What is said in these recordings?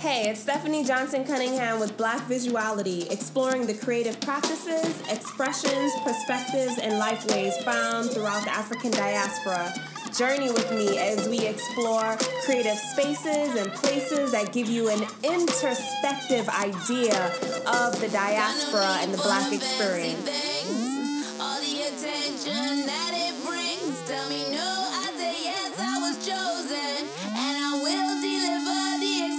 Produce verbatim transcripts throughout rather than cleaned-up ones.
Hey, it's Stephanie Johnson Cunningham with Black Visuality, exploring the creative practices, expressions, perspectives, and life ways found throughout the African diaspora. Journey with me as we explore creative spaces and places that give you an introspective idea of the diaspora and the Black experience. All the attention that it brings. Tell me no, I say yes, I was chosen, and I will deliver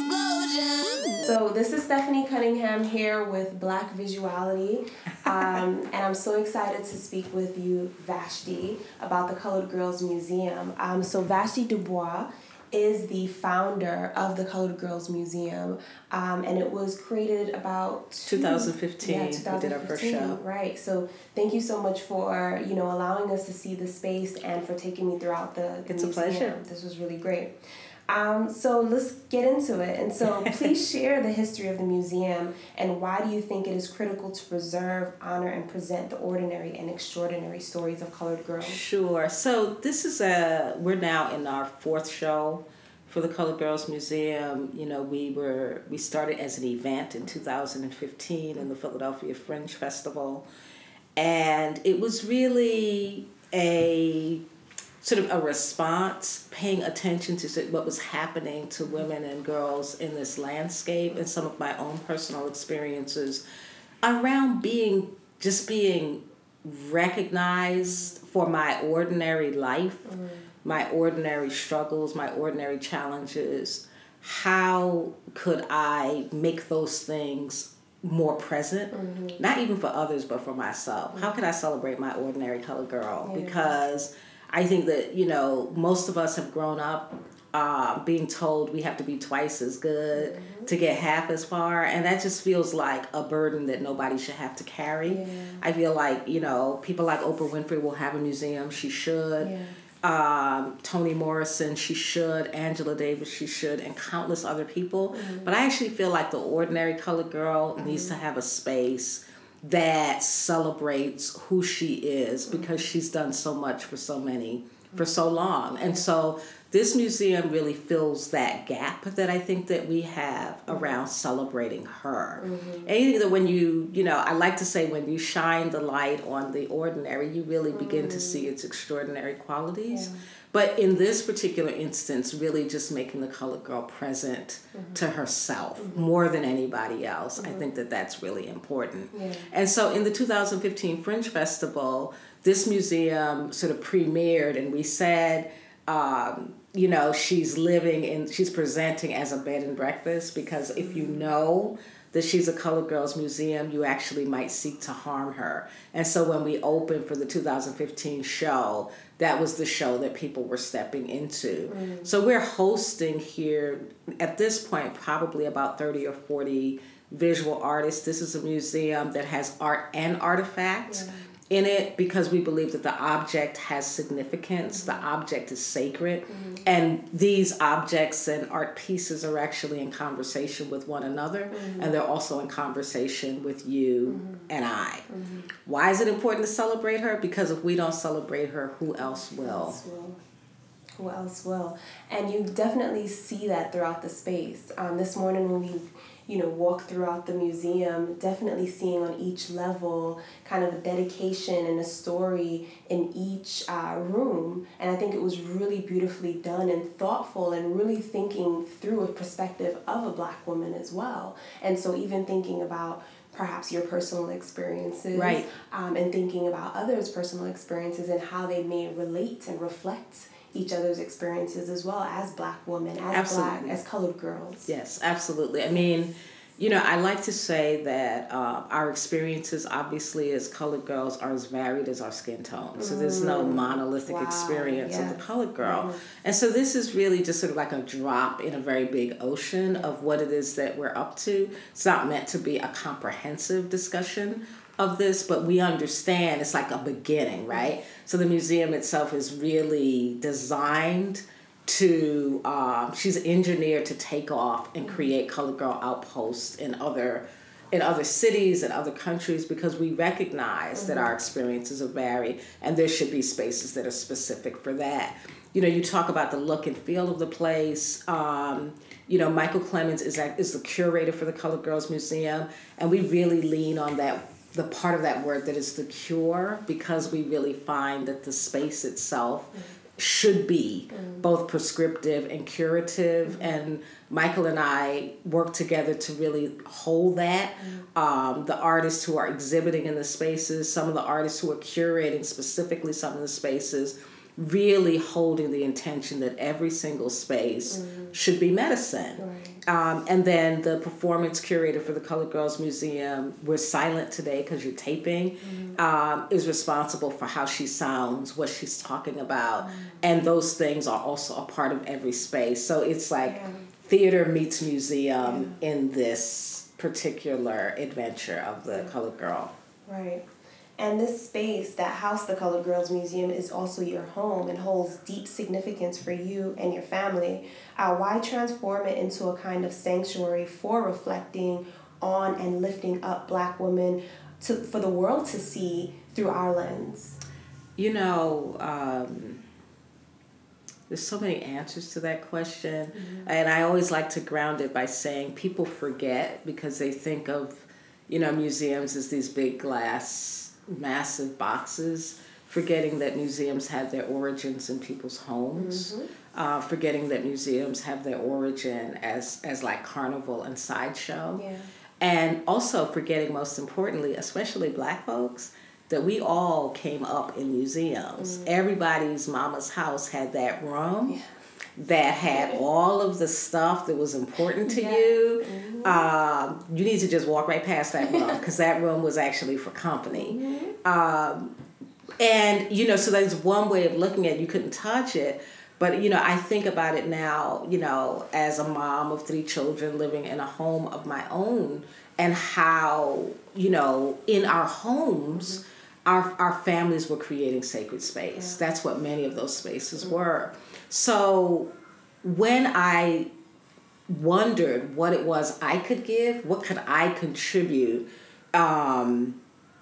the explosion. So this is Stephanie Cunningham here with Black Visuality, um, and I'm so excited to speak with you, Vashti, about the Colored Girls Museum. Um, so Vashti Dubois is the founder of the Colored Girls Museum, um, and it was created about two, twenty fifteen. Yeah, twenty fifteen. We did our first show. Right. So thank you so much for you know allowing us to see the space and for taking me throughout the, the it's museum. a pleasure. This was really great. Um, so let's get into it. And so please share the history of the museum and why do you think it is critical to preserve, honor, and present the ordinary and extraordinary stories of colored girls? Sure. So this is a, we're now in our fourth show for the Colored Girls Museum. You know, we were, we started as an event in two thousand fifteen in the Philadelphia Fringe Festival. And it was really a sort of a response, paying attention to what was happening to women and girls in this landscape and some of my own personal experiences around being, just being recognized for my ordinary life, mm. my ordinary struggles, my ordinary challenges. How could I make those things more present, mm-hmm. not even for others, but for myself? Mm-hmm. How could I celebrate my ordinary colored girl? Yeah. Because I think that, you know, most of us have grown up uh, being told we have to be twice as good mm-hmm. to get half as far. And that just feels like a burden that nobody should have to carry. Yeah. I feel like, you know, people like Oprah Winfrey will have a museum. She should. Yeah. Um, Toni Morrison, she should. Angela Davis, she should. And countless other people. Mm-hmm. But I actually feel like the ordinary colored girl mm-hmm. needs to have a space that celebrates who she is because she's done so much for so many, for so long. And so this museum really fills that gap that I think that we have around celebrating her. Mm-hmm. Anything that when you, you know, I like to say when you shine the light on the ordinary, you really begin mm-hmm. to see its extraordinary qualities. Yeah. But in this particular instance, really just making the colored girl present mm-hmm. to herself mm-hmm. more than anybody else. Mm-hmm. I think that that's really important. Yeah. And so in the two thousand fifteen Fringe Festival, this museum sort of premiered and we said, um, you know, she's living in, she's presenting as a bed and breakfast because if mm-hmm. you know that she's a Colored Girls Museum, you actually might seek to harm her. And so when we opened for the two thousand fifteen show, that was the show that people were stepping into. Mm. So we're hosting here, at this point, probably about thirty or forty visual artists. This is a museum that has art and artifacts yeah. in it because we believe that the object has significance. Mm-hmm. The object is sacred. Mm-hmm. And these objects and art pieces are actually in conversation with one another. Mm-hmm. And they're also in conversation with you mm-hmm. and I. Mm-hmm. Why is it important to celebrate her? Because if we don't celebrate her, who else will? Who else will? Who else will? And you definitely see that throughout the space. Um, this morning when we you know, walk throughout the museum, definitely seeing on each level kind of a dedication and a story in each uh, room. And I think it was really beautifully done and thoughtful and really thinking through a perspective of a Black woman as well. And so even thinking about perhaps your personal experiences right. um, and thinking about others' personal experiences and how they may relate and reflect each other's experiences as well as Black women, as absolutely. Black, as colored girls. Yes, absolutely. I mean, you know, I like to say that uh, our experiences, obviously, as colored girls are as varied as our skin tone. So there's no monolithic wow. experience yes. of the colored girl. Mm. And so this is really just sort of like a drop in a very big ocean of what it is that we're up to. It's not meant to be a comprehensive discussion of this, but we understand it's like a beginning, right? So the museum itself is really designed to, um, she's engineered to take off and create Colored Girl outposts in other in other cities and other countries because we recognize mm-hmm. that our experiences are varied and there should be spaces that are specific for that. You know, you talk about the look and feel of the place. Um, You know, Michael Clemens is is the curator for the Colored Girls Museum, and we really lean on that, the part of that word that is the cure, because we really find that the space itself mm-hmm. should be mm-hmm. both prescriptive and curative, mm-hmm. and Michael and I work together to really hold that. Mm-hmm. Um, the artists who are exhibiting in the spaces, some of the artists who are curating specifically some of the spaces, really holding the intention that every single space mm-hmm. should be medicine. Right. Um, and then the performance curator for the Colored Girls Museum, we're silent today because you're taping, mm-hmm. um, is responsible for how she sounds, what she's talking about, mm-hmm. and those things are also a part of every space. So it's like yeah. theater meets museum yeah. in this particular adventure of the yeah. Colored Girl. Right. And this space that housed the Colored Girls Museum is also your home and holds deep significance for you and your family. Uh, why transform it into a kind of sanctuary for reflecting on and lifting up Black women to, for the world to see through our lens? You know, um, there's so many answers to that question. Mm-hmm. And I always like to ground it by saying people forget because they think of, you know, museums as these big glass massive boxes, forgetting that museums have their origins in people's homes, mm-hmm. uh, forgetting that museums have their origin as, as like carnival and sideshow, yeah. and also forgetting, most importantly, especially Black folks, that we all came up in museums. Mm-hmm. Everybody's mama's house had that room. Yeah. That had all of the stuff that was important to yeah. you. Mm-hmm. Um, you need to just walk right past that room because that room was actually for company. Mm-hmm. Um, and, you know, so that's one way of looking at it. You couldn't touch it. But, you know, I think about it now, you know, as a mom of three children living in a home of my own, and how, you know, in our homes, mm-hmm. our, our families were creating sacred space. Yeah. That's what many of those spaces mm-hmm. were. So when I wondered what it was I could give, what could I contribute um,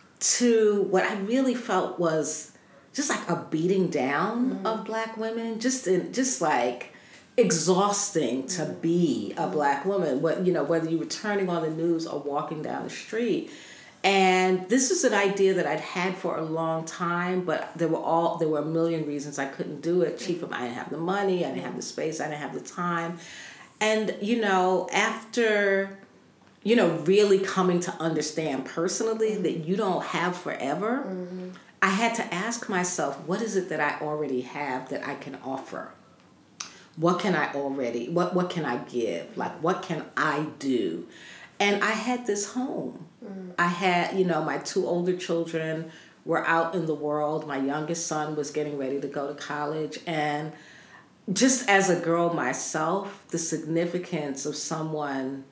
to what I really felt was just like a beating down mm-hmm. of Black women, just in, just like exhausting to mm-hmm. be a Black woman. What, you know, whether you were turning on the news or walking down the street. And this is an idea that I'd had for a long time, but there were all there were a million reasons I couldn't do it. Chief of I didn't have the money, I didn't have the space, I didn't have the time. And, you know, after, you know, really coming to understand personally mm-hmm. that you don't have forever, mm-hmm. I had to ask myself, what is it that I already have that I can offer? What can I already, what, what can I give? Like, what can I do? And I had this home. Mm. I had, you know, my two older children were out in the world. My youngest son was getting ready to go to college. And just as a girl myself, the significance of someone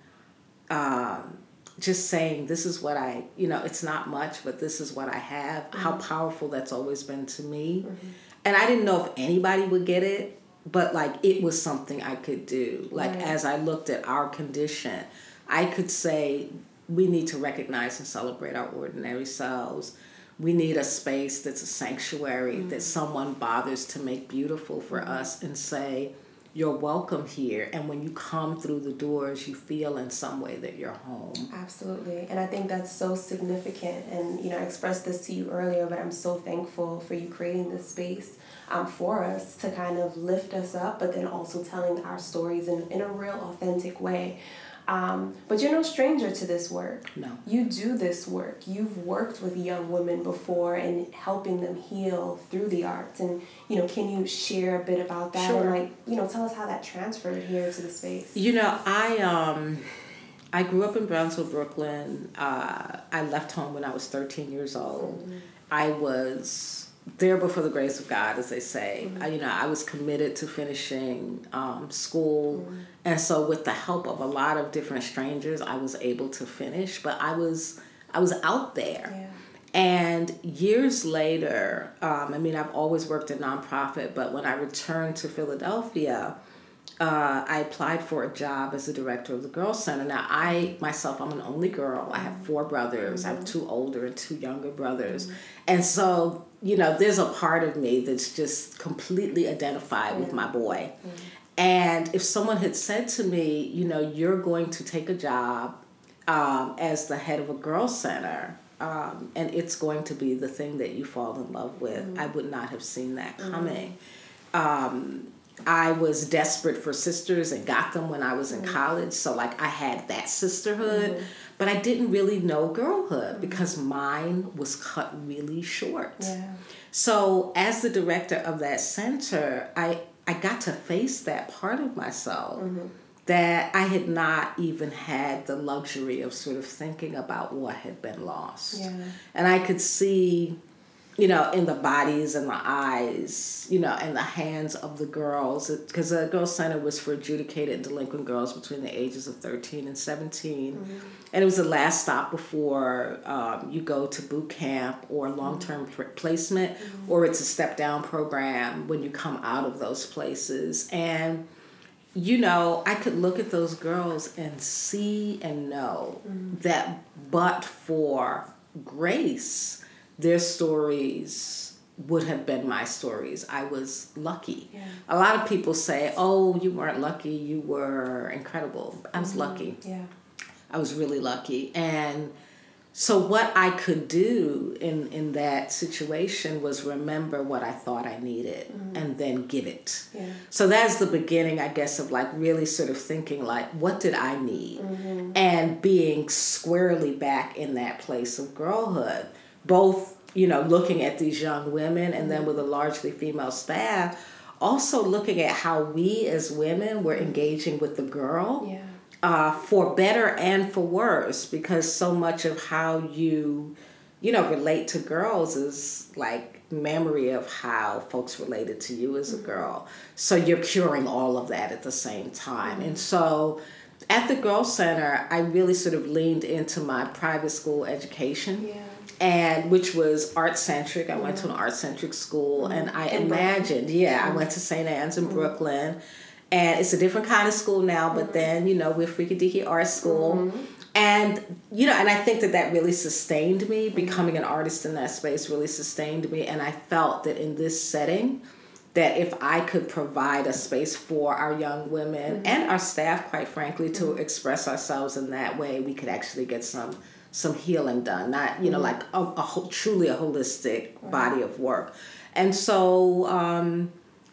um, just saying, this is what I, you know, it's not much, but this is what I have, mm-hmm. how powerful that's always been to me. Mm-hmm. And I didn't know if anybody would get it, but like it was something I could do. Like right. as I looked at our condition, I could say we need to recognize and celebrate our ordinary selves. We need a space that's a sanctuary mm-hmm. that someone bothers to make beautiful for mm-hmm. us and say, you're welcome here. And when you come through the doors, you feel in some way that you're home. Absolutely. And I think that's so significant. And, you know, I expressed this to you earlier, but I'm so thankful for you creating this space um, for us to kind of lift us up, but then also telling our stories in, in a real authentic way. Um, but you're no stranger to this work. No. You do this work. You've worked with young women before and helping them heal through the arts. And, you know, can you share a bit about that? Sure. And, like, you know, tell us how that transferred here to the space. You know, I um, I grew up in Brownsville, Brooklyn. Uh, I left home when I was thirteen years old. Mm-hmm. I was there before the grace of God, as they say. Mm-hmm. I, you know, I was committed to finishing um, school. Mm-hmm. And so with the help of a lot of different strangers, I was able to finish. But I was I was out there. Yeah. And years later, um, I mean, I've always worked in nonprofit, but when I returned to Philadelphia, uh, I applied for a job as the director of the Girls Center. Now, I, myself, I'm an only girl. I have four brothers. Mm-hmm. I have two older and two younger brothers. Mm-hmm. And so, you know, there's a part of me that's just completely identified mm-hmm. with my boy. Mm-hmm. And if someone had said to me, you know, you're going to take a job um, as the head of a girls' center, um, and it's going to be the thing that you fall in love with, mm-hmm. I would not have seen that coming. Mm-hmm. Um, I was desperate for sisters and got them when I was in mm-hmm. college. So, like, I had that sisterhood, mm-hmm. but I didn't really know girlhood mm-hmm. because mine was cut really short. Yeah. So, as the director of that center, I, I got to face that part of myself mm-hmm. that I had not even had the luxury of sort of thinking about what had been lost. Yeah. And I could see, you know, in the bodies and the eyes, you know, and the hands of the girls, because the girls' center was for adjudicated and delinquent girls between the ages of thirteen and seventeen. Mm-hmm. And it was the last stop before um, you go to boot camp or long-term mm-hmm. placement, mm-hmm. or it's a step-down program when you come out of those places. And, you know, I could look at those girls and see and know mm-hmm. that but for grace, their stories would have been my stories. I was lucky. Yeah. A lot of people say, oh, you weren't lucky, you were incredible. I was mm-hmm. lucky. Yeah. I was really lucky. And so what I could do in, in that situation was remember what I thought I needed mm-hmm. and then give it. Yeah. So that's the beginning, I guess, of like really sort of thinking like, what did I need? Mm-hmm. And being squarely back in that place of girlhood. Both, you know, looking at these young women and then with a largely female staff, also looking at how we as women were engaging with the girl yeah. uh, for better and for worse, because so much of how you, you know, relate to girls is like memory of how folks related to you as a girl. So you're curing all of that at the same time. Mm-hmm. And so at the Girls Center, I really sort of leaned into my private school education. Yeah. And which was art-centric. I mm-hmm. went to an art-centric school, mm-hmm. and I in imagined, Brooklyn. yeah, mm-hmm. I went to Saint Anne's in mm-hmm. Brooklyn, and it's a different kind of school now, but mm-hmm. then, you know, we're Freaky Deaky Art School, mm-hmm. and, you know, and I think that that really sustained me, mm-hmm. becoming an artist in that space really sustained me, and I felt that in this setting, that if I could provide a space for our young women, mm-hmm. and our staff, quite frankly, to mm-hmm. express ourselves in that way, we could actually get some some healing done, not, you know, mm-hmm. like a, a whole, truly a holistic right. body of work. And so um,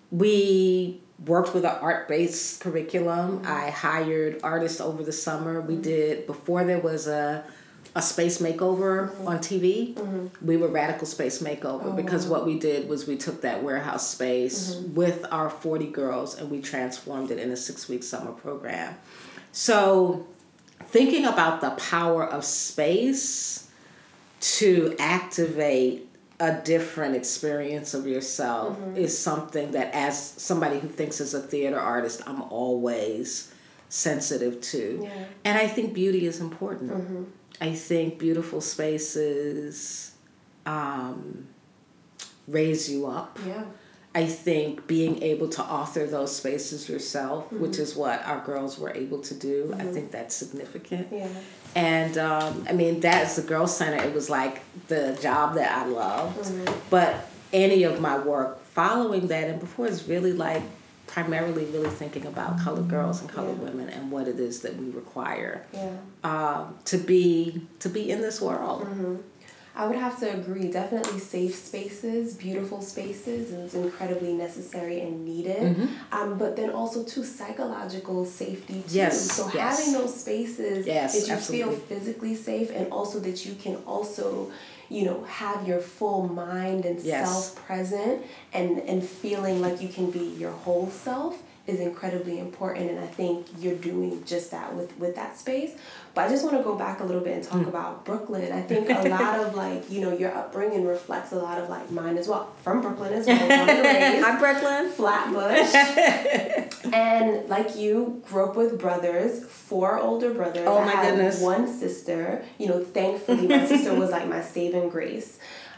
we worked with an art-based curriculum. Mm-hmm. I hired artists over the summer. We mm-hmm. did, before there was a a space makeover mm-hmm. on T V, mm-hmm. we were Radical Space Makeover oh, because wow. what we did was we took that warehouse space mm-hmm. with our forty girls and we transformed it in a six-week summer program. So thinking about the power of space to activate a different experience of yourself mm-hmm. is something that, as somebody who thinks as a theater artist, I'm always sensitive to. Yeah. And I think beauty is important. Mm-hmm. I think beautiful spaces um, raise you up. Yeah. I think being able to author those spaces yourself, mm-hmm. which is what our girls were able to do, mm-hmm. I think that's significant. Yeah. And, um, I mean, that's the Girls Center. It was like the job that I loved. Mm-hmm. But any of my work following that and before is really like primarily really thinking about mm-hmm. colored girls and colored yeah. women and what it is that we require yeah. um, to be to be in this world. Mm-hmm. I would have to agree. Definitely safe spaces, beautiful spaces is incredibly necessary and needed. Mm-hmm. Um, but then also, too, psychological safety, too. Yes, so yes. having those spaces yes, that you absolutely. feel physically safe and also that you can also, you know, have your full mind and yes. self present and, and feeling like you can be your whole self is incredibly important, and I think you're doing just that with, with that space. But I just want to go back a little bit and talk mm. about Brooklyn. I think a lot of, like, you know, your upbringing reflects a lot of, like, mine as well. From Brooklyn as well. Born and raised. I'm Brooklyn. Flatbush. And, like you, grew up with brothers, four older brothers. Oh, I my had goodness. one sister. You know, thankfully, my sister was, like, my saving grace.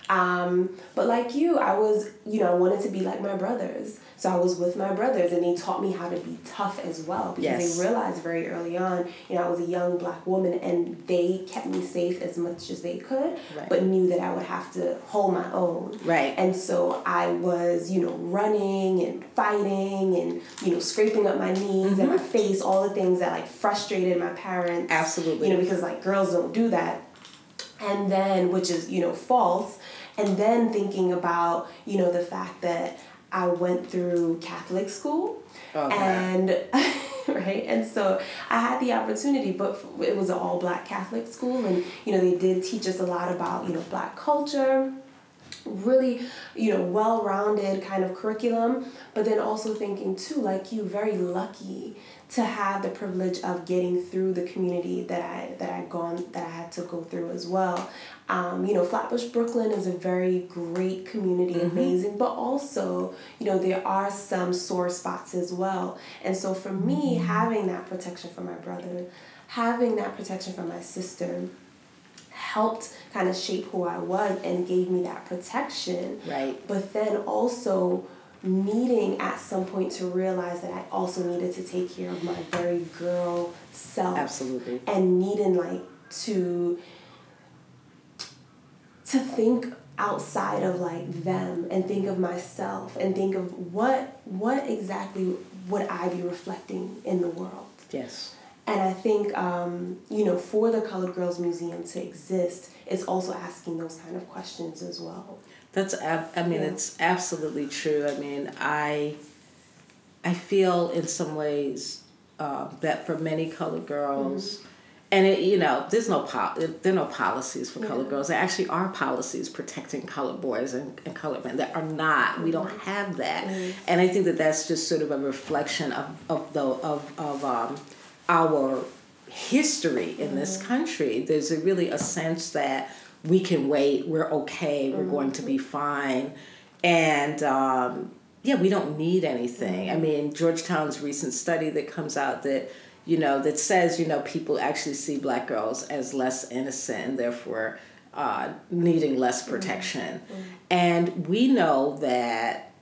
Um, but like you, I was, you know, I wanted to be like my brothers. So I was with my brothers, and they taught me how to be tough as well, because Yes. they realized very early on, you know, I was a young black woman, and they kept me safe as much as they could, Right. but knew that I would have to hold my own. Right. And so I was, you know, running and fighting and, you know, scraping up my knees and my face, all the things that like frustrated my parents. Absolutely. You know, because like girls don't do that. And then, which is, you know, false. And then thinking about, you know, the fact that I went through Catholic school, Okay. and right, and so I had the opportunity, but it was an all black Catholic school, and you know they did teach us a lot about, you know, black culture, really, you know, well rounded kind of curriculum, but then also thinking too, like you, very lucky to have the privilege of getting through the community that I that I gone that I had to go through as well. Um, you know, Flatbush, Brooklyn is a very great community, Mm-hmm. amazing, but also, you know, there are some sore spots as well. And so for me, having that protection from my brother, having that protection from my sister, helped kind of shape who I was and gave me that protection. Right. But then also needing at some point to realize that I also needed to take care of my very girl self. Absolutely. And needing like to to think outside of like them and think of myself and think of what what exactly would I be reflecting in the world. Yes. And I think, um, you know, for the Colored Girls Museum to exist, it's also asking those kind of questions as well. That's, ab- I mean, Yeah. it's absolutely true. I mean, I, I feel in some ways uh, that for many colored girls, Mm-hmm. and it, you know, there's no po- there are no policies for Yeah. colored girls. There actually are policies protecting colored boys and, and colored men. There are not. We don't have that. Mm-hmm. And I think that that's just sort of a reflection of of the of of um, our history in this country. There's a really a sense that we can wait, we're okay, we're going to be fine, and um, yeah, we don't need anything. I mean, Georgetown's recent study that comes out that, you know, that says, you know, people actually see black girls as less innocent and therefore uh, needing less protection. And we know that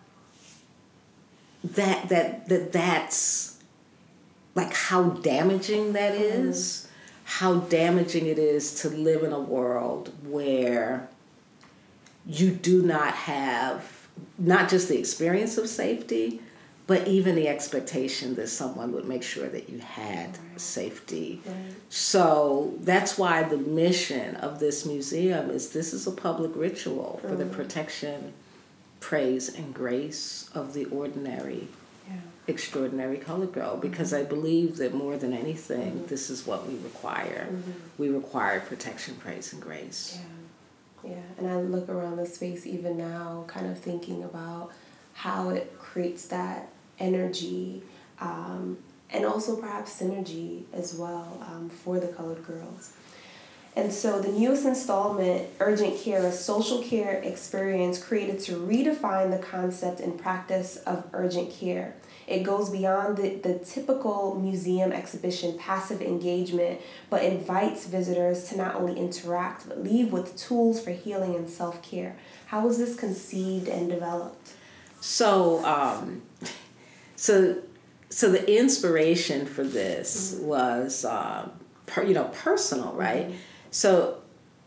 that that that that's like how damaging that is, how damaging it is to live in a world where you do not have not just the experience of safety, but even the expectation that someone would make sure that you had Right. safety. Right. So that's why the mission of this museum is this is a public ritual for the protection, praise, and grace of the ordinary, Yeah. extraordinary colored girl, because I believe that more than anything, this is what we require. We require protection, praise, and grace. Yeah, yeah. And I look around the space even now, kind of thinking about how it creates that energy, um, and also perhaps synergy as well, um, for the colored girls. And so the newest installment, Urgent Care, a social care experience created to redefine the concept and practice of urgent care. It goes beyond the, the typical museum exhibition passive engagement, but invites visitors to not only interact, but leave with tools for healing and self-care. How was this conceived and developed? So, um, so, so the inspiration for this Mm-hmm. was, uh, per, you know, personal, right? Mm-hmm. So,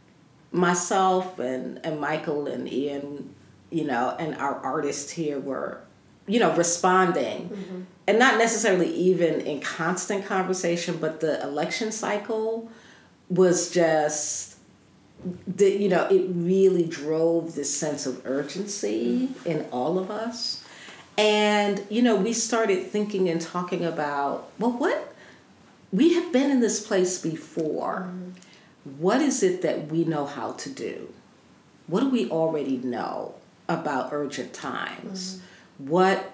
myself and and Michael and Ian, you know, and our artists here were, you know, responding, Mm-hmm. and not necessarily even in constant conversation, but the election cycle was just. The, you know, it really drove this sense of urgency in all of us. And, you know, we started thinking and talking about, well, what? We have been in this place before. What is it that we know how to do? What do we already know about urgent times? What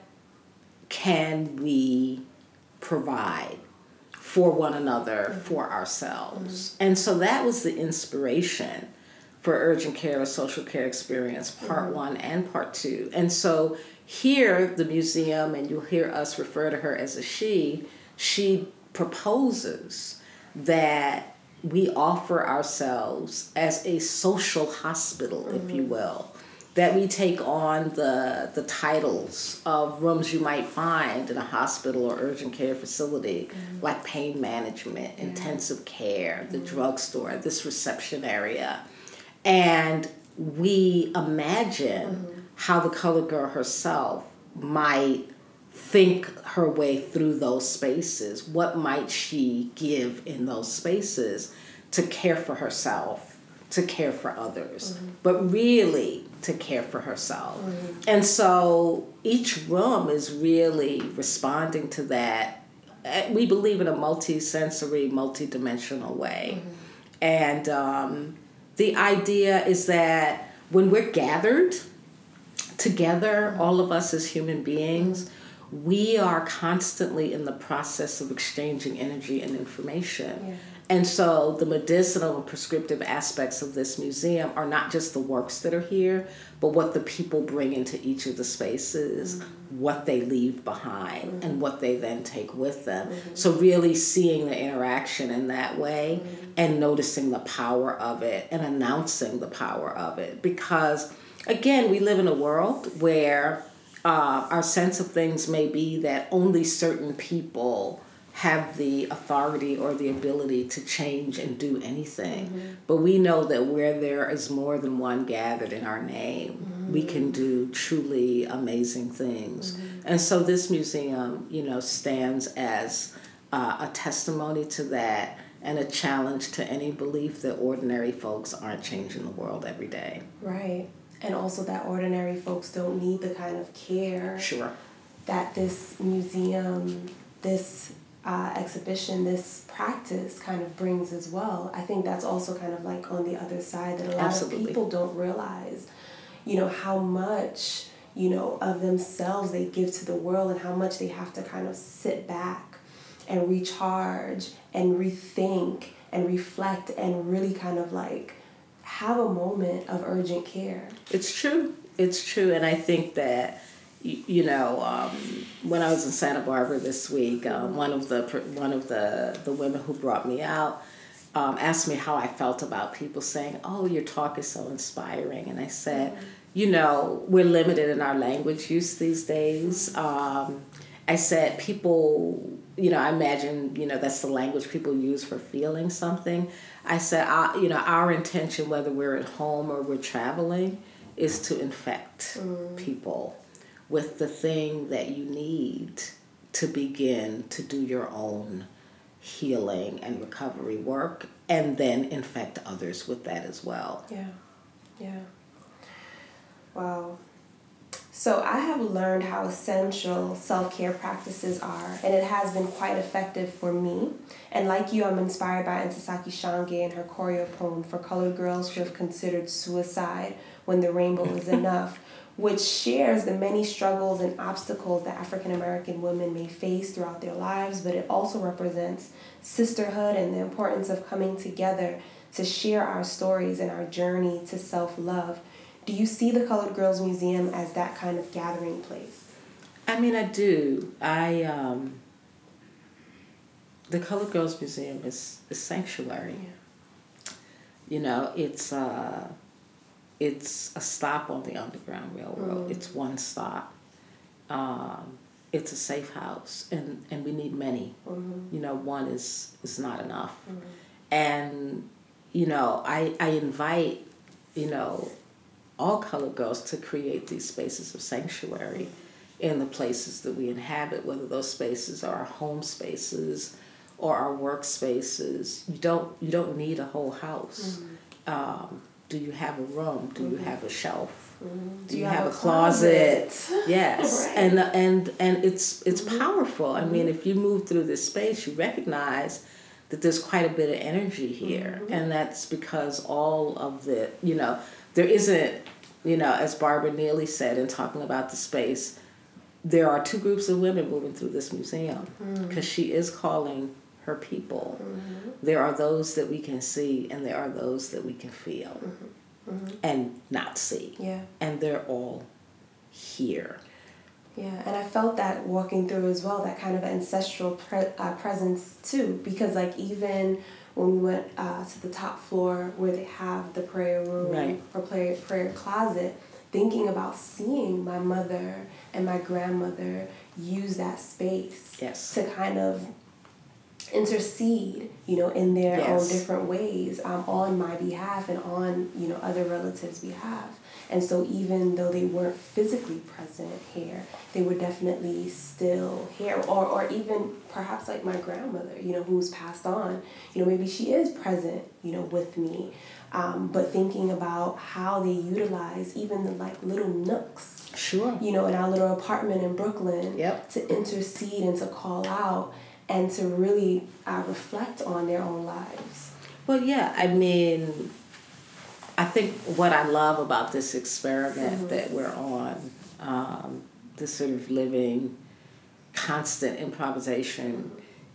can we provide for one another, for ourselves? And so that was the inspiration for Urgent Care, a social care experience, part one and part two. And so here, the museum, and you'll hear us refer to her as a she, she proposes that we offer ourselves as a social hospital, mm-hmm. if you will, that we take on the the titles of rooms you might find in a hospital or urgent care facility, mm-hmm. like pain management, yeah. intensive care, the mm-hmm. drugstore, this reception area. And we imagine mm-hmm. how the colored girl herself might think her way through those spaces. What might she give in those spaces to care for herself, to care for others, mm-hmm. but really to care for herself. Mm-hmm. And so each room is really responding to that. We believe in a multi-sensory, multi-dimensional way. Mm-hmm. And um, the idea is that when we're gathered together, mm-hmm. all of us as human beings, mm-hmm. we are constantly in the process of exchanging energy and information. Yeah. And so the medicinal and prescriptive aspects of this museum are not just the works that are here, but what the people bring into each of the spaces, mm-hmm. what they leave behind, mm-hmm. and what they then take with them. Mm-hmm. So really seeing the interaction in that way, mm-hmm. and noticing the power of it and announcing the power of it. Because, again, we live in a world where uh, our sense of things may be that only certain people have the authority or the ability to change and do anything. Mm-hmm. But we know that where there is more than one gathered in our name, mm-hmm. we can do truly amazing things. Mm-hmm. And so this museum, you know, stands as uh, a testimony to that and a challenge to any belief that ordinary folks aren't changing the world every day. Right. And also that ordinary folks don't need the kind of care sure. that this museum, this Uh, exhibition, this practice kind of brings as well. I think that's also kind of like on the other side that a lot Absolutely. of people don't realize, you know, how much, you know, of themselves they give to the world and how much they have to kind of sit back and recharge and rethink and reflect and really kind of like have a moment of urgent care. It's true. It's true. And I think that you know, um, when I was in Santa Barbara this week, um, one of the one of the, the women who brought me out um, asked me how I felt about people saying, "Oh, your talk is so inspiring." And I said, mm-hmm. you know, we're limited in our language use these days. Um, I said, people, you know, I imagine, you know, that's the language people use for feeling something. I said, I, you know, our intention, whether we're at home or we're traveling, is to infect mm-hmm. people with the thing that you need to begin to do your own healing and recovery work, and then infect others with that as well. Yeah, yeah. Wow. So I have learned how essential self-care practices are, and it has been quite effective for me. And like you, I'm inspired by Ntozake Shange and her choreo poem for colored girls who have considered suicide when the rainbow is enough, which shares the many struggles and obstacles that African American women may face throughout their lives, but it also represents sisterhood and the importance of coming together to share our stories and our journey to self-love. Do you see the Colored Girls Museum as that kind of gathering place? I mean, I do. I um, the Colored Girls Museum is a sanctuary. Yeah. You know, it's uh, it's a stop on the Underground Railroad. Mm. It's one stop. Um, it's a safe house, and, and we need many. Mm-hmm. You know, one is is not enough. Mm. And you know, I I invite you know. all colored girls to create these spaces of sanctuary in the places that we inhabit, whether those spaces are our home spaces or our work spaces. You don't you don't need a whole house. Mm-hmm. Um, do you have a room? Do mm-hmm. you have a shelf? Mm-hmm. Do you, you have, have a closet? closet? Yes, right. and and and it's it's mm-hmm. powerful. I mm-hmm. mean, if you move through this space, you recognize that there's quite a bit of energy here, mm-hmm. and that's because all of the you know. There isn't, you know, as Barbara Neely said in talking about the space, there are two groups of women moving through this museum because mm-hmm. she is calling her people. Mm-hmm. There are those that we can see and there are those that we can feel mm-hmm. Mm-hmm. and not see. Yeah. And they're all here. Yeah, and I felt that walking through as well, that kind of ancestral pre- uh, presence too, because like even when we went uh, to the top floor where they have the prayer room Right. or prayer, prayer closet, thinking about seeing my mother and my grandmother use that space Yes. to kind of intercede, you know, in their Yes. own different ways um, on my behalf and on, you know, other relatives' behalf. And so even though they weren't physically present here, they were definitely still here. Or, or even perhaps like my grandmother, you know, who's passed on, you know, maybe she is present, you know, with me. Um, but thinking about how they utilize even the like little nooks, Sure. you know, in our little apartment in Brooklyn, Yep. to intercede and to call out and to really uh, reflect on their own lives. Well, yeah, I mean, I think what I love about this experiment Mhm. that we're on, um, this sort of living, constant improvisation,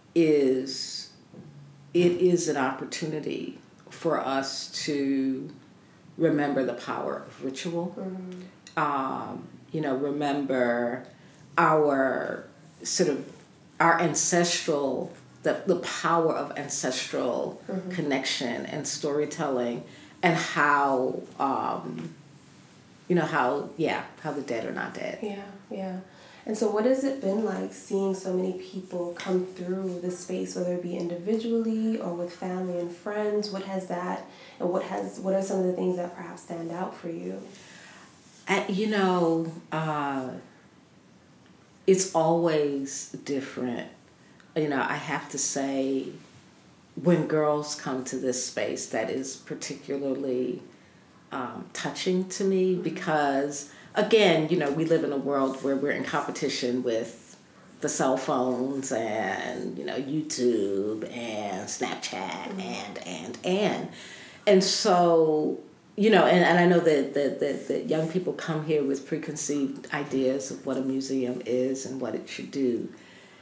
is it is an opportunity for us to remember the power of ritual. Mm-hmm. Um, you know, remember our sort of our ancestral, the, the power of ancestral Mhm. connection and storytelling, and how, um, you know, how, yeah, how the dead are not dead. Yeah, yeah. And so what has it been like seeing so many people come through the space, whether it be individually or with family and friends? What has that, and what has, what are some of the things that perhaps stand out for you? And, you know, uh, it's always different. You know, I have to say, when girls come to this space, that is particularly um, touching to me because, again, you know, we live in a world where we're in competition with the cell phones and, you know, YouTube and Snapchat mm-hmm. and, and, and. And so, you know, and, and I know that, that, that, that young people come here with preconceived ideas of what a museum is and what it should do.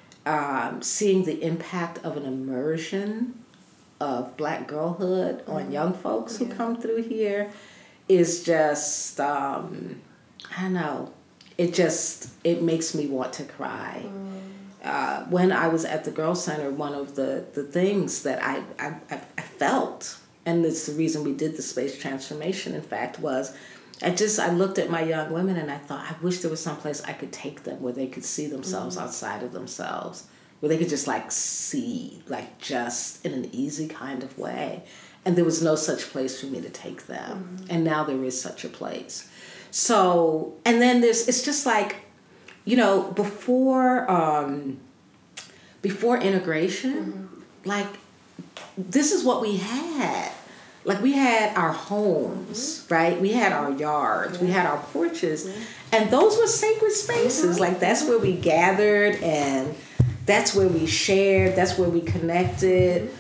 Um, seeing the impact of an immersion of Black girlhood mm-hmm. on young folks yeah. who come through here is just, um, I don't know, it just, it makes me want to cry. Mm. Uh, when I was at the Girl Center, one of the, the things that I, I, I felt, and it's the reason we did the space transformation, in fact, was I just, I looked at my young women and I thought, I wish there was some place I could take them where they could see themselves mm. outside of themselves, where they could just like see, like just in an easy kind of way. And there was no such place for me to take them. Mm-hmm. And now there is such a place. So, and then there's, it's just like, you know, before, um, before integration, mm-hmm. like, this is what we had. Like, we had our homes, mm-hmm. right? We had our yards, yeah. we had our porches, yeah. and those were sacred spaces. Mm-hmm. Like, that's where we gathered, and that's where we shared, that's where we connected. Mm-hmm.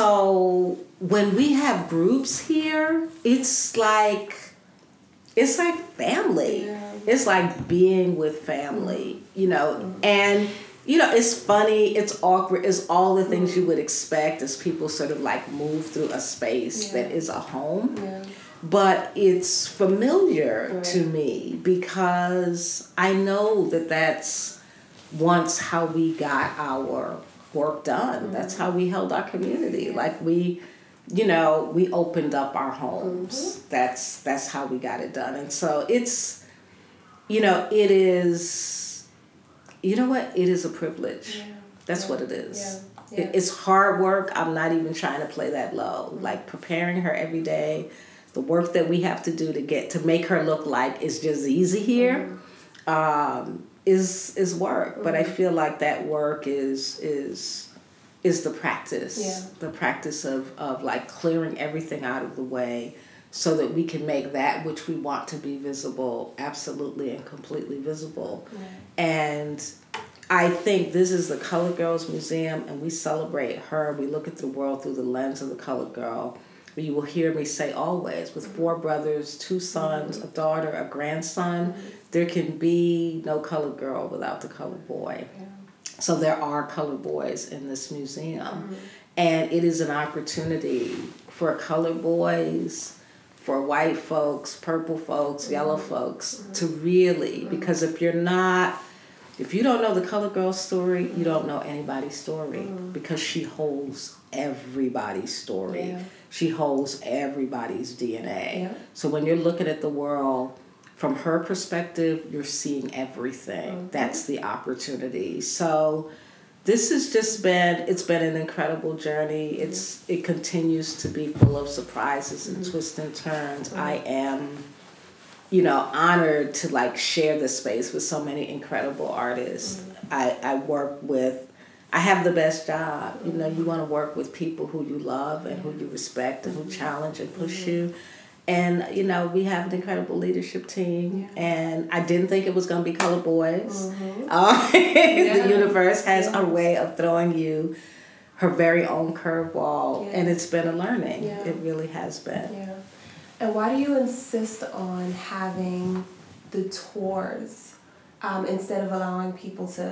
So when we have groups here, it's like, it's like family. Yeah. It's like being with family, mm-hmm. you know, mm-hmm. and, you know, it's funny, it's awkward, it's all the things mm-hmm. you would expect as people sort of like move through a space yeah. that is a home. Yeah. But it's familiar right. to me because I know that that's once how we got our work done. Mm-hmm. That's how we held our community. Yeah. Like we, you know, we opened up our homes. Mm-hmm. That's that's how we got it done. And so it's, you know, it is, you know what? It is a privilege. Yeah. That's yeah. what it is. Yeah. Yeah. It, it's hard work. I'm not even trying to play that low. Mm-hmm. Like preparing her every day, the work that we have to do to get, to make her look like it's just easy here. Mm-hmm. Um, is is work, mm-hmm. but I feel like that work is is is the practice, yeah. the practice of, of like clearing everything out of the way so that we can make that which we want to be visible absolutely and completely visible. Right. And I think this is the Colored Girls Museum, and we celebrate her. We look at the world through the lens of the colored girl. You will hear me say always, with four brothers, two sons, mm-hmm. a daughter, a grandson, mm-hmm. there can be no colored girl without the colored boy. Yeah. So there are colored boys in this museum. Mm-hmm. And it is an opportunity for colored boys, for white folks, purple folks, mm-hmm. yellow folks, mm-hmm. to really, mm-hmm. because if you're not If you don't know the Colored Girl story, you don't know anybody's story mm. because she holds everybody's story. Yeah. She holds everybody's D N A. Yeah. So when you're looking at the world from her perspective, you're seeing everything. Mm-hmm. That's the opportunity. So this has just been, it's been an incredible journey. Mm-hmm. It's It continues to be full of surprises and mm-hmm. twists and turns. Mm-hmm. I am, you know, honored to like share this space with so many incredible artists. Mm-hmm. I, I work with, I have the best job. Mm-hmm. You know, you want to work with people who you love and who you respect and who challenge and push mm-hmm. you. And, you know, we have an incredible leadership team. Yeah. And I didn't think it was going to be Colored Boys. Mm-hmm. Uh, yeah. The universe has yeah. a way of throwing you her very own curveball. Yeah. And it's been a learning. Yeah. It really has been. Yeah. And why do you insist on having the tours um, instead of allowing people to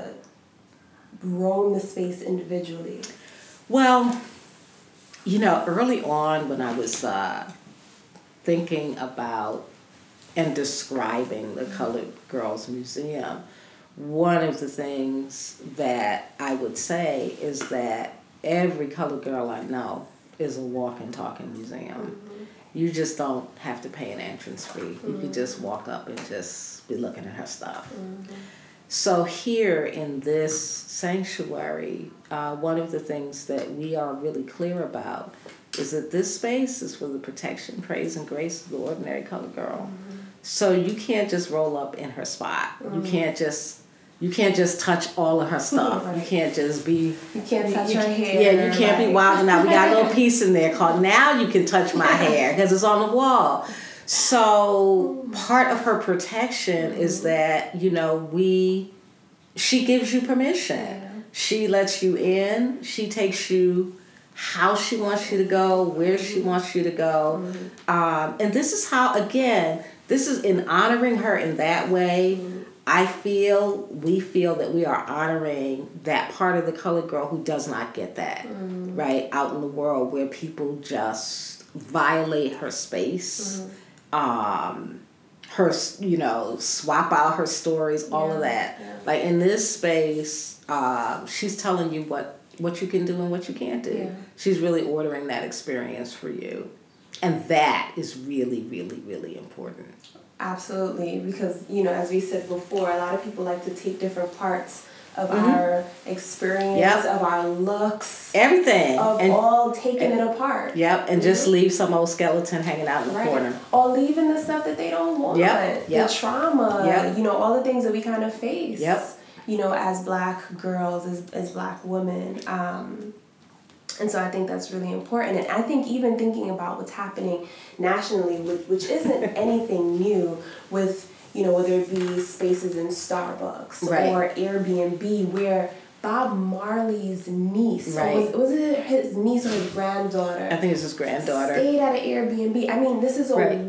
roam the space individually? Well, you know, early on when I was... Uh, thinking about and describing the Colored Girls Museum, one of the things that I would say is that every colored girl I know is a walking, talking museum. Mm-hmm. You just don't have to pay an entrance fee. Mm-hmm. You could just walk up and just be looking at her stuff. Mm-hmm. So here in this sanctuary, uh, one of the things that we are really clear about is that this space is for the protection, praise, and grace of the ordinary colored girl. Mm-hmm. So you can't just roll up in her spot. Mm-hmm. You can't just you can't just touch all of her stuff. Right. You can't just be... You can't touch you, her hair. Yeah, you can't right. be wilding out. We got a little piece in there called Now You Can Touch My Hair because it's on the wall. So part of her protection mm-hmm. is that, you know, we... She gives you permission. Yeah. She lets you in. She takes you... how she wants you to go, where she wants you to go. Mm-hmm. Um, and this is how, again, this is in honoring her in that way, mm-hmm. I feel, we feel that we are honoring that part of the colored girl who does not get that, mm-hmm. right, out in the world where people just violate her space, mm-hmm. um, her, you know, swap out her stories, all yeah. of that. Yeah. Like in this space, uh, she's telling you what what you can do and what you can't do. Yeah. She's really ordering that experience for you. And that is really, really, really important. Absolutely. Because, you know, as we said before, a lot of people like to take different parts of mm-hmm. our experience, yep. of our looks. Everything. Of and, all taking and, it apart. Yep. And mm-hmm. just leave some old skeleton hanging out in the right. corner. Or leaving the stuff that they don't want. Yep. Yep. The trauma. Yep. You know, all the things that we kind of face. Yep. You know, as black girls, as, as black women. Um, and so I think that's really important. And I think even thinking about what's happening nationally, which, which isn't anything new, with, you know, whether it be spaces in Starbucks right. or Airbnb, where Bob Marley's niece, right. was, was it his niece or his granddaughter? I think it's his granddaughter. Stayed at an Airbnb. I mean, this is a right.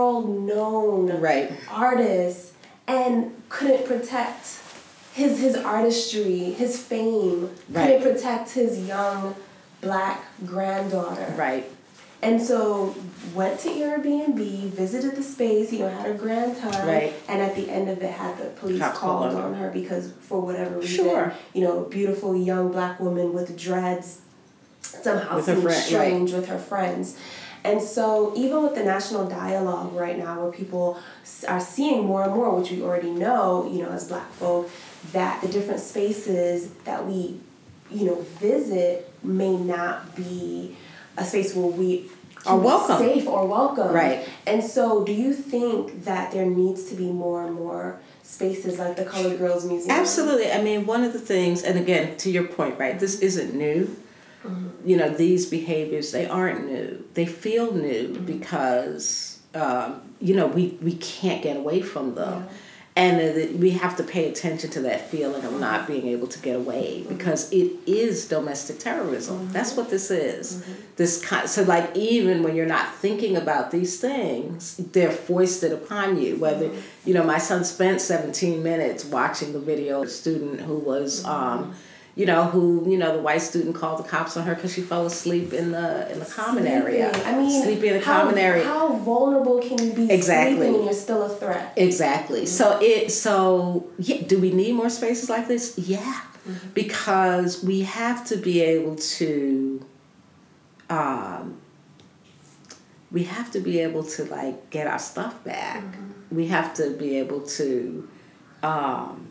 world-known right. artist and couldn't protect his his artistry, his fame, right. couldn't protect his young black granddaughter. Right. And so went to Airbnb, visited the space, you know, had a grand time. Right. And at the end of it had the police Cop called on her because for whatever reason, sure. you know, beautiful young black woman with dreads somehow with seemed friend, strange right. with her friends. And so even with the national dialogue right now where people are seeing more and more, which we already know, you know, as black folk, that the different spaces that we, you know, visit may not be a space where we are welcome, safe or welcome. Right. And so do you think that there needs to be more and more spaces like the Colored Girls Museum? Absolutely. I mean, one of the things, and again, to your point, right, this isn't new. Mm-hmm. You know, these behaviors, they aren't new. They feel new mm-hmm. because, um, you know, we, we can't get away from them. Yeah. And we have to pay attention to that feeling of not being able to get away because it is domestic terrorism. Mm-hmm. That's what this is. Mm-hmm. This kind, so like even when you're not thinking about these things, they're foisted upon you. Whether, mm-hmm. you know, my son spent seventeen minutes watching the video of a student who was, mm-hmm. um, you know, who, you know, the white student called the cops on her because she fell asleep in the in the common Sleeping. area. I mean, sleeping in the how, common area. How vulnerable can you be Exactly. sleeping and you're still a threat? Exactly. Mm-hmm. So it so yeah, do we need more spaces like this? Yeah. Mm-hmm. Because we have to be able to um we have to be able to like get our stuff back. Mm-hmm. We have to be able to um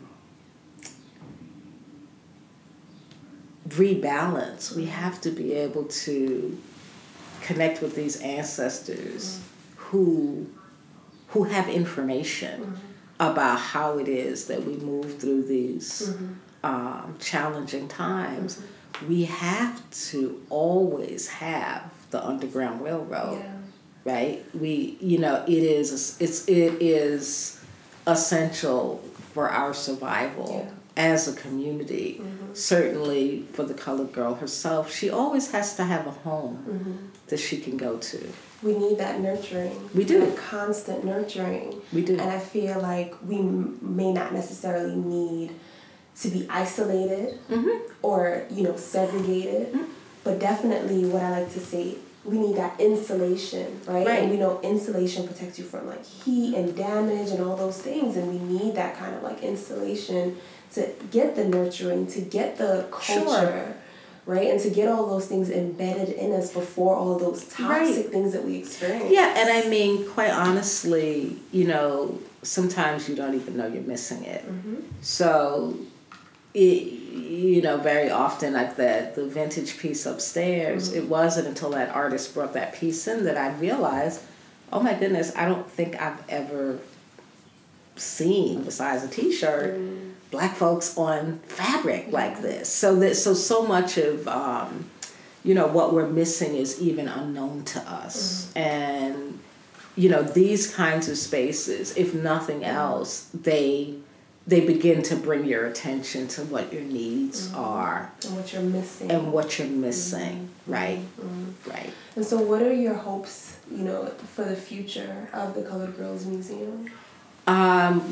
rebalance. We have to be able to connect with these ancestors mm-hmm. who who have information mm-hmm. about how it is that we move through these mm-hmm. um, challenging times. Mm-hmm. We have to always have the Underground Railroad, yeah. right? We, you know, it is it's it is essential for our survival. Yeah. As a community, mm-hmm. certainly for the colored girl herself, she always has to have a home mm-hmm. that she can go to. We need that nurturing. We do. That constant nurturing. We do. And I feel like we m- may not necessarily need to be isolated mm-hmm. or, you know, segregated, mm-hmm. but definitely what I like to say, we need that insulation, right? right? And we know insulation protects you from like heat and damage and all those things, and we need that kind of like insulation to get the nurturing, to get the culture, sure. right? And to get all those things embedded in us before all those toxic right. things that we experience. Yeah, and I mean, quite honestly, you know, sometimes you don't even know you're missing it. Mm-hmm. So, it, you know, very often, like the, the vintage piece upstairs, mm-hmm. it wasn't until that artist brought that piece in that I realized, oh my goodness, I don't think I've ever seen, besides a t-shirt, mm-hmm. Black folks on fabric yeah. like this. So that so so much of um, you know, what we're missing is even unknown to us. Mm-hmm. And you know, these kinds of spaces, if nothing else, they they begin to bring your attention to what your needs mm-hmm. are and what you're missing and what you're missing, mm-hmm. right? Mm-hmm. Right. And so, what are your hopes, you know, for the future of the Colored Girls Museum? Um.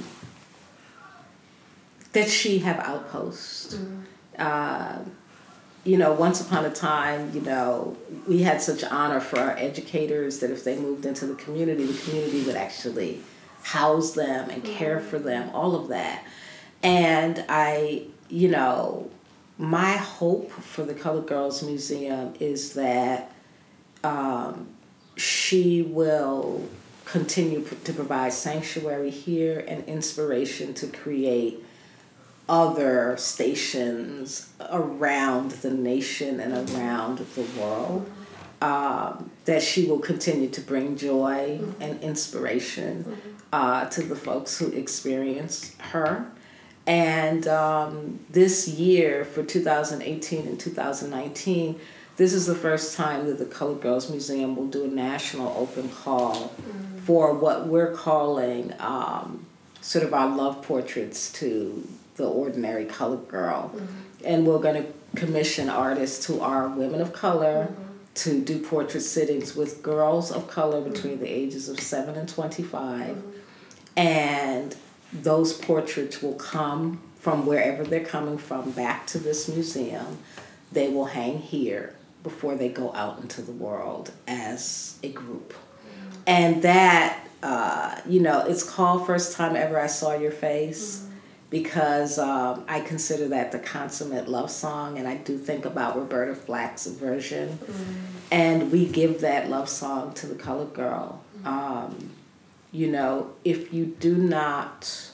That she have outposts. Mm-hmm. Uh, you know, once upon a time, you know, we had such honor for our educators that if they moved into the community, the community would actually house them and care for them, all of that. And I, you know, my hope for the Colored Girls Museum is that um, she will continue to provide sanctuary here and inspiration to create other stations around the nation and around the world, um, that she will continue to bring joy mm-hmm. and inspiration uh, to the folks who experience her. And um, this year, for two thousand eighteen and two thousand nineteen, this is the first time that the Colored Girls Museum will do a national open call mm-hmm. for what we're calling um, sort of our love portraits to the ordinary colored girl. Mm-hmm. And we're going to commission artists who are women of color mm-hmm. to do portrait sittings with girls of color between mm-hmm. the ages of seven and twenty-five. Mm-hmm. And those portraits will come from wherever they're coming from back to this museum. They will hang here before they go out into the world as a group. Mm-hmm. And that, uh, you know, it's called First Time Ever I Saw Your Face. Mm-hmm. Because um, I consider that the consummate love song, and I do think about Roberta Flack's version. Mm. And we give that love song to the colored girl. Mm. Um, you know, if you do not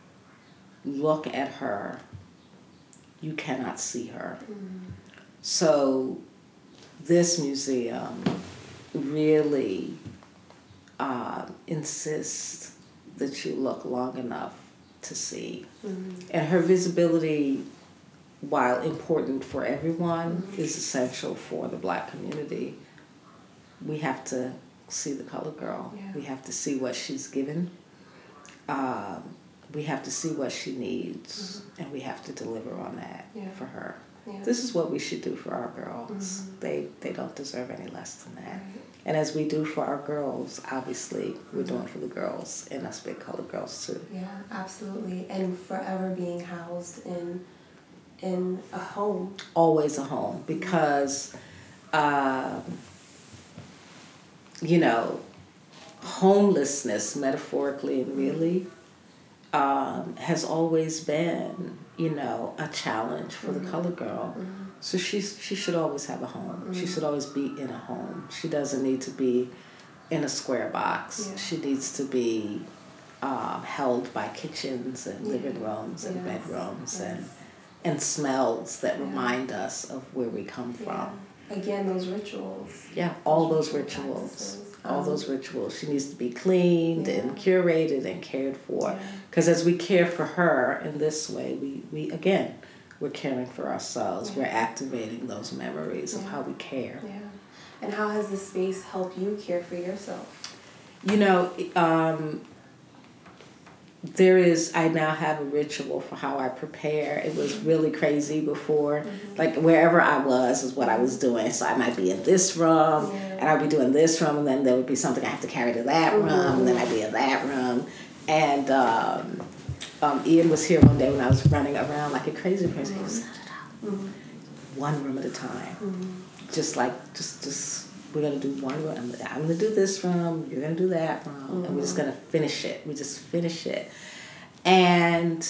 look at her, you cannot see her. Mm. So this museum really uh, insists that you look long enough to see. Mm-hmm. And her visibility, while important for everyone, mm-hmm. is essential for the Black community. We have to see the colored girl. Yeah. We have to see what she's given. Um, we have to see what she needs, mm-hmm. and we have to deliver on that yeah. for her. Yeah. This is what we should do for our girls. Mm-hmm. They they don't deserve any less than that. Right. And as we do for our girls, obviously, we're mm-hmm. doing for the girls and us big colored girls too. Yeah, absolutely. And forever being housed in in a home. Always a home, because, um, you know, homelessness, metaphorically and really, um, has always been, you know, a challenge for mm-hmm. the colored girl. Mm-hmm. So she's, she should always have a home. Mm-hmm. She should always be in a home. She doesn't need to be in a square box. Yeah. She needs to be um, held by kitchens and yeah. living rooms and yes. bedrooms yes. and and smells that yeah. remind us of where we come from. Yeah. Again, those rituals. Yeah, all those rituals. Um, all those rituals. She needs to be cleaned yeah. and curated and cared for. Because yeah. as we care for her in this way, we, we again, we're caring for ourselves. Yeah. We're activating those memories yeah. of how we care. Yeah. And how has this space helped you care for yourself? You know, um, there is, I now have a ritual for how I prepare. It was really crazy before. Mm-hmm. Like, wherever I was is what I was doing. So I might be in this room, yeah. and I'd be doing this room, and then there would be something I have to carry to that mm-hmm. room, and then I'd be in that room. And um, um, Ian was here one day when I was running around like a crazy person. Mm-hmm. He was, mm-hmm. one room at a time. Mm-hmm. Just like, just, just, we're going to do one room. I'm, I'm going to do this room. You're going to do that room. Mm-hmm. And we're just going to finish it. We just finish it. And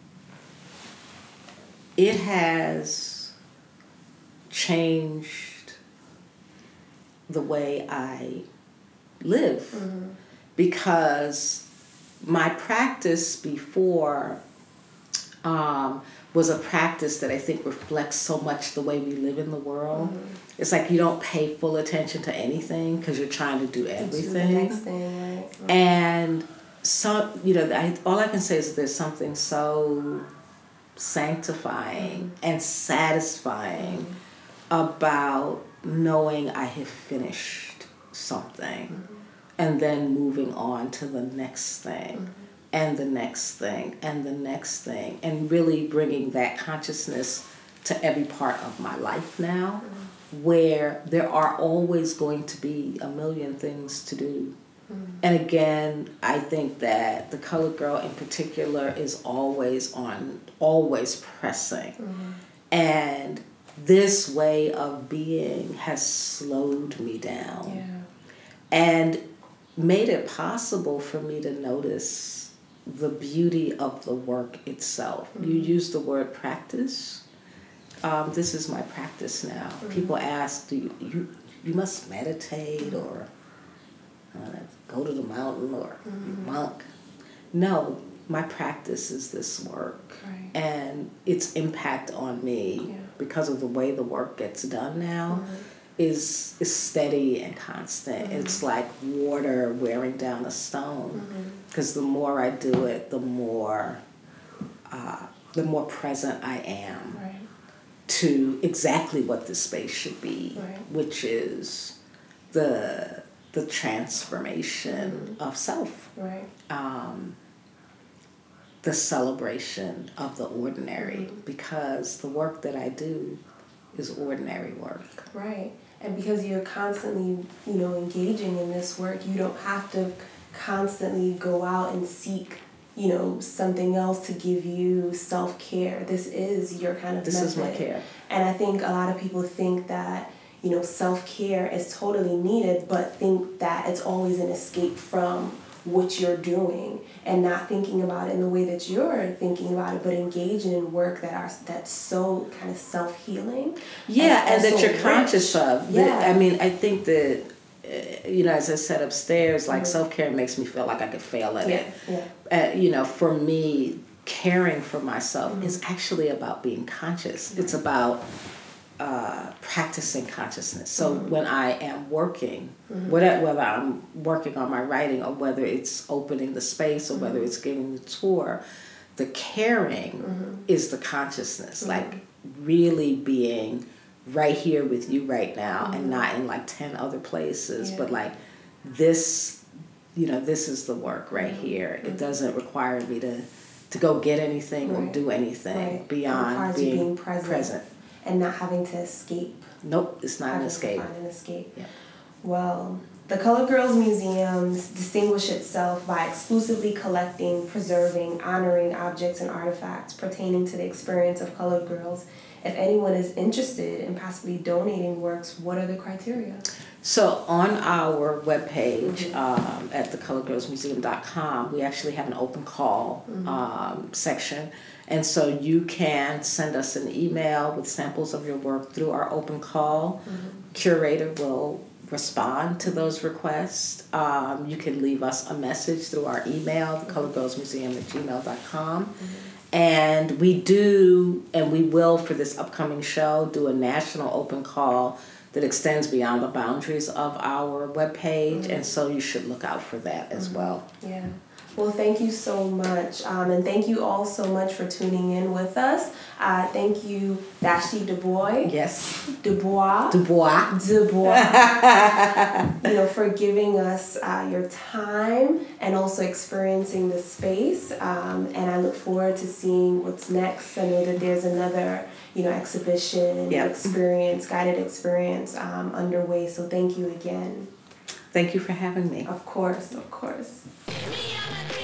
it has changed the way I live. Mm-hmm. Because my practice before um, was a practice that I think reflects so much the way we live in the world. Mm-hmm. It's like you don't pay full attention to anything because you're trying to do everything. The next thing, right? Mm-hmm. And some, you know, I, all I can say is there's something so sanctifying mm-hmm. and satisfying mm-hmm. about knowing I have finished something mm-hmm. and then moving on to the next thing. Mm-hmm. And the next thing, and the next thing, and really bringing that consciousness to every part of my life now, mm-hmm. where there are always going to be a million things to do. Mm-hmm. And again, I think that the colored girl in particular is always on, always pressing. Mm-hmm. And this way of being has slowed me down. Yeah. And made it possible for me to notice the beauty of the work itself. Mm-hmm. You use the word practice. Um, this is my practice now. Mm-hmm. People ask, do you, you, you must meditate or uh, go to the mountain or mm-hmm. monk. No, my practice is this work. Right. And its impact on me yeah. because of the way the work gets done now mm-hmm. is is steady and constant. Mm-hmm. It's like water wearing down a stone. Because mm-hmm. the more I do it, the more uh, the more present I am right. to exactly what the space should be, right. which is the the transformation mm-hmm. of self, right. um, the celebration of the ordinary. Mm-hmm. Because the work that I do is ordinary work. Right. And because you're constantly, you know, engaging in this work, you don't have to constantly go out and seek, you know, something else to give you self-care. This is your kind of this method. This is my care. And I think a lot of people think that, you know, self-care is totally needed, but think that it's always an escape from what you're doing and not thinking about it in the way that you're thinking about it, but engaging in work that are that's so kind of self-healing. Yeah, and, and that you're rich. conscious of. Yeah. I mean, I think that, uh, you know, as I said upstairs, like mm-hmm. self-care makes me feel like I could fail at yeah. it. Yeah. Uh, you know, for me, caring for myself mm-hmm. is actually about being conscious. Mm-hmm. It's about Uh, practicing consciousness. So mm-hmm. when I am working, mm-hmm. whether, whether I'm working on my writing or whether it's opening the space or mm-hmm. whether it's giving the tour, the caring mm-hmm. is the consciousness, mm-hmm. like really being right here with you right now mm-hmm. and not in like ten other places, yeah. but like this, you know, this is the work right mm-hmm. here. Mm-hmm. It doesn't require me to, to go get anything right. or do anything right. beyond being, being present. present. And not having to escape. Nope, it's not having an escape. To find an escape. Yeah. Well, The Colored Girls Museum distinguishes itself by exclusively collecting, preserving, honoring objects and artifacts pertaining to the experience of colored girls. If anyone is interested in possibly donating works, what are the criteria? So on our webpage, mm-hmm. um, at the colored girls museum dot com, we actually have an open call mm-hmm. um, section. And so you can send us an email with samples of your work through our open call. Mm-hmm. Curator will respond to those requests. Um, you can leave us a message through our email, the colored girls museum at gmail dot com. Mm-hmm. And we do, and we will for this upcoming show, do a national open call that extends beyond the boundaries of our webpage. Mm-hmm. And so you should look out for that as mm-hmm. well. Yeah. Well, thank you so much. Um, and thank you all so much for tuning in with us. Uh, thank you, Vashti Dubois. Yes. Dubois. Dubois. Dubois. you know, for giving us uh, your time and also experiencing the space. Um, and I look forward to seeing what's next. I know that there's another, you know, exhibition, yep. experience, guided experience um, underway. So thank you again. Thank you for having me. Of course, of course. Me, I'm a